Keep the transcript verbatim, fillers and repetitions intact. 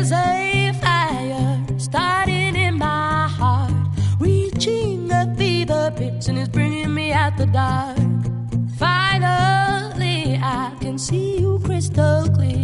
There's a fire starting in my heart, reaching a fever pitch and it's bringing me out the dark. Finally, I can see you crystal clear.